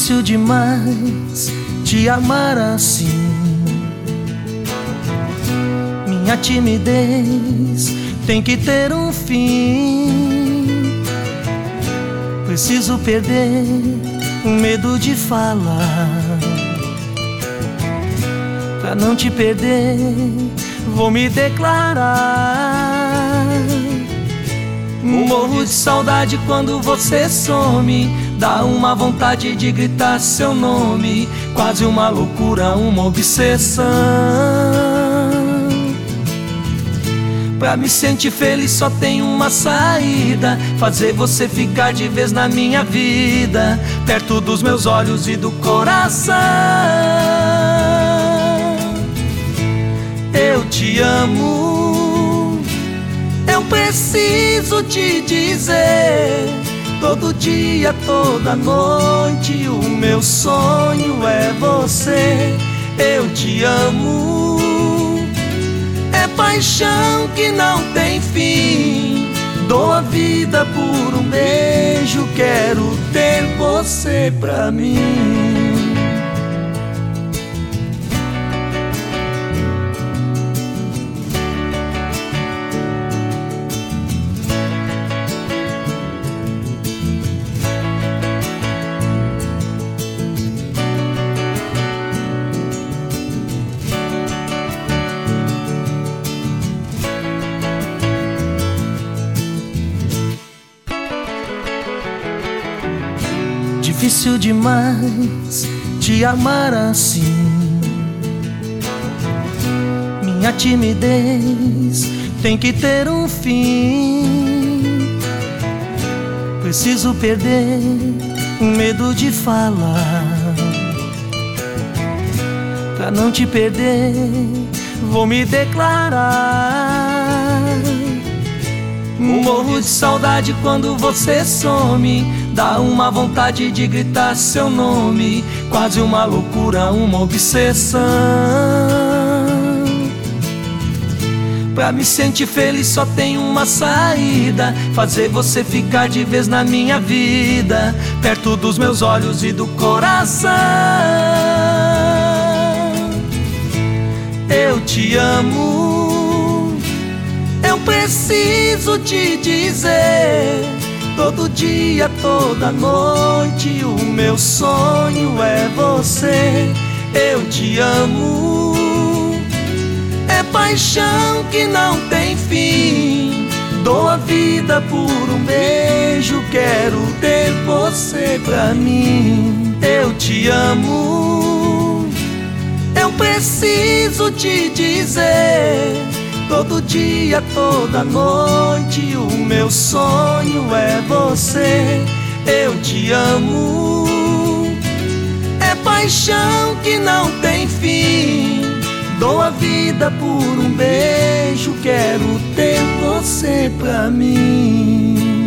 Difícil demais te amar assim. Minha timidez tem que ter um fim. Preciso perder o medo de falar. Pra não te perder, vou me declarar. Morro de saudade quando você some. Dá uma vontade de gritar seu nome. Quase uma loucura, uma obsessão. Pra me sentir feliz só tem uma saída: fazer você ficar de vez na minha vida, perto dos meus olhos e do coração. Eu te amo, eu preciso te dizer. Todo dia, toda noite, o meu sonho é você. Eu te amo, é paixão que não tem fim. Dou a vida por um beijo, quero ter você pra mim. Difícil demais te amar assim. Minha timidez tem que ter um fim. Preciso perder o medo de falar. Pra não te perder, vou me declarar. Morro de saudade quando você some. Dá uma vontade de gritar seu nome. Quase uma loucura, uma obsessão. Pra me sentir feliz só tem uma saída: fazer você ficar de vez na minha vida, perto dos meus olhos e do coração. Eu te amo, eu preciso te dizer. Todo dia, toda noite, o meu sonho é você. Eu te amo, é paixão que não tem fim. Dou a vida por um beijo, quero ter você pra mim. Eu te amo, eu preciso te dizer. Todo dia, toda noite, o meu sonho é você. Eu te amo, é paixão que não tem fim. Dou a vida por um beijo, quero ter você pra mim.